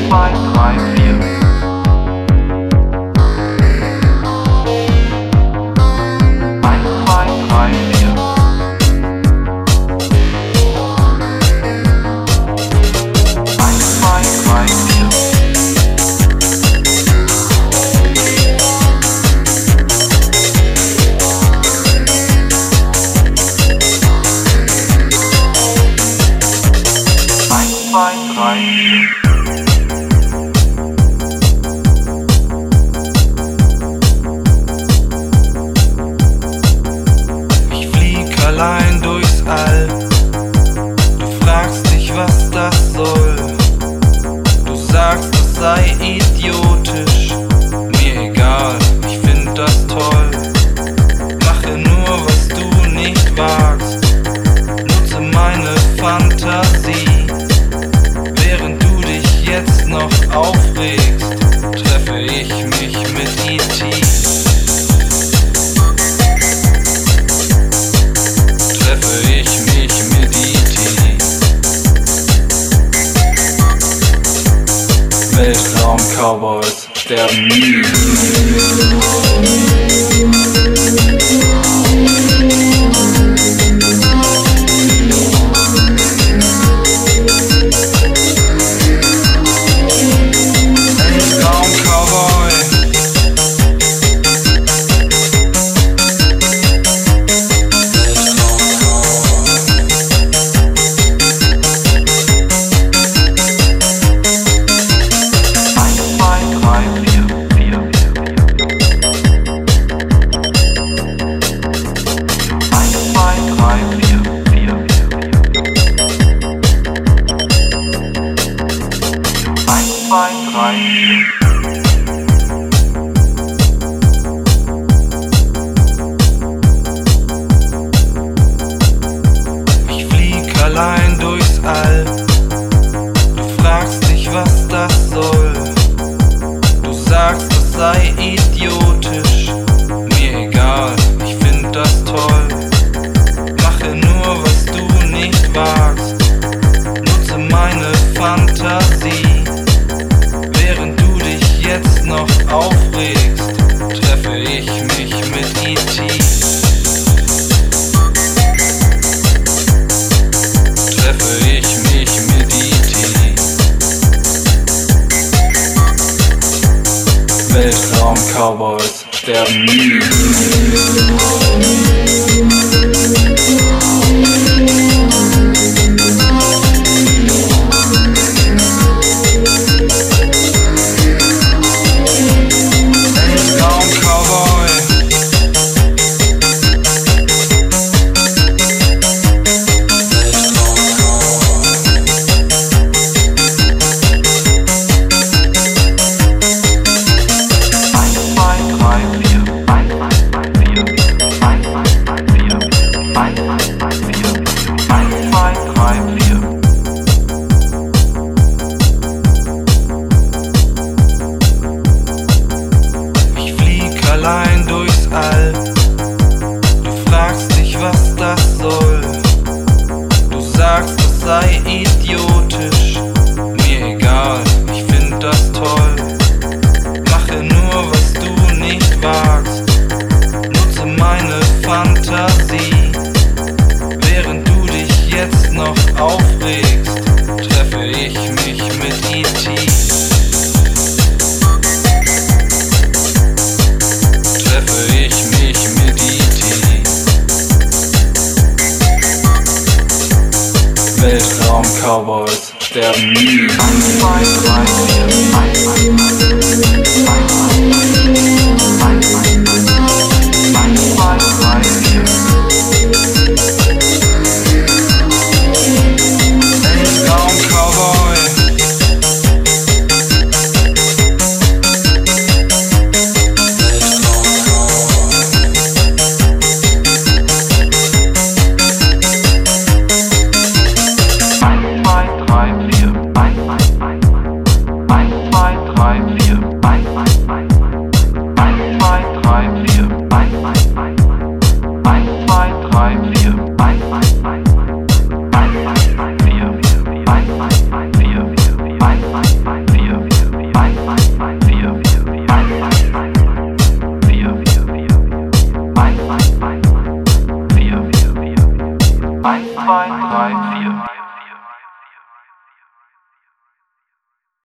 2, 3, 4. 1, 2, 3, 4. 1, 2, 3, 4. 1, 2, 3, 4. Ich flieg allein durchs All. Du fragst dich, was das soll. Du sagst, es sei idiotisch. Mir egal, ich find das toll. Mache nur, was du nicht wagst. Nutze meine Fantasie. Während du dich jetzt noch aufregst, treffe ich mich mit E.T. Treffe ich mich mit E.T. Weltraum-Cowboys sterben nie. Ich flieg allein durchs All. Du fragst dich, was das soll. Du sagst, es sei idiotisch. Mir egal, ich find das toll. Mache nur, was du nicht wagst. Nutze meine Fantasie. Während du dich jetzt noch aufregst, treffe ich mich mit E.T. Treffe ich mich mit E.T. Weltraum-Cowboys sterben nie. Ich flieg allein durchs All. Du fragst dich, was das soll. Du sagst, es sei idiotisch. Mir egal, ich find das toll. Mache nur, was du nicht wagst. Nutze meine Fantasie. Während du dich jetzt noch aufregst, treffe ich mich mit E.T. Treffe ich mich mit E.T. Weltraum-Cowboys sterben nie. 1, 2, 3, 4.